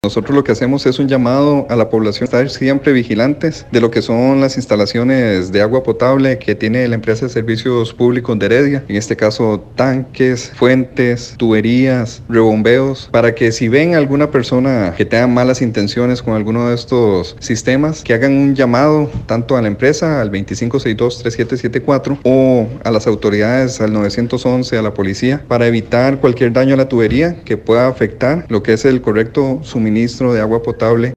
Nosotros lo que hacemos es un llamado a la población a estar siempre vigilantes de lo que son las instalaciones de agua potable que tiene la empresa de servicios públicos de Heredia, en este caso tanques, fuentes, tuberías, rebombeos, para que si ven alguna persona que tenga malas intenciones con alguno de estos sistemas, que hagan un llamado tanto a la empresa al 2562-3774 o a las autoridades al 911, a la policía, para evitar cualquier daño a la tubería que pueda afectar lo que es el correcto suministro de agua potable.